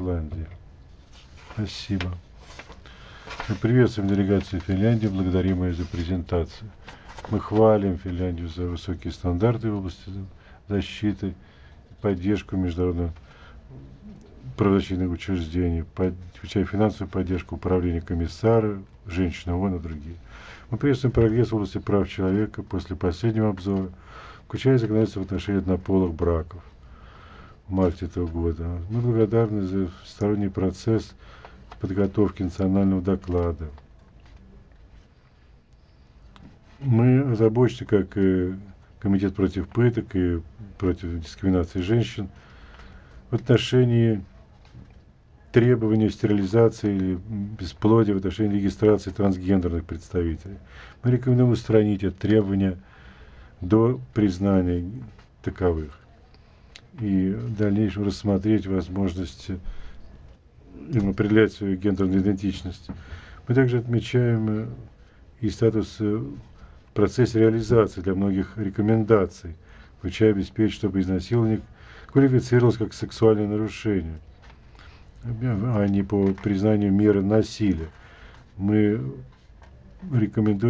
Ирландии. Спасибо. Мы приветствуем делегацию Финляндии, благодарим ее за презентацию. Мы хвалим Финляндию за высокие стандарты в области защиты, поддержку международных правозащитных учреждений, включая финансовую поддержку управления комиссара, женщин ООН и другие. Мы приветствуем прогресс в области прав человека после последнего обзора, включая законодательство в отношении однополых браков в марте этого года. Мы благодарны за всесторонний процесс подготовки национального доклада. Мы озабочены, как и Комитет против пыток и против дискриминации женщин, в отношении требования стерилизации или бесплодия, в отношении регистрации трансгендерных представителей. Мы рекомендуем устранить это требование до признания таковых и в дальнейшем рассмотреть возможность им определять свою гендерную идентичность. Мы также отмечаем и статус в процессе реализации для многих рекомендаций, включая обеспечить, чтобы изнасилование квалифицировалось как сексуальное нарушение, а не по признанию меры насилия. Мы рекомендуем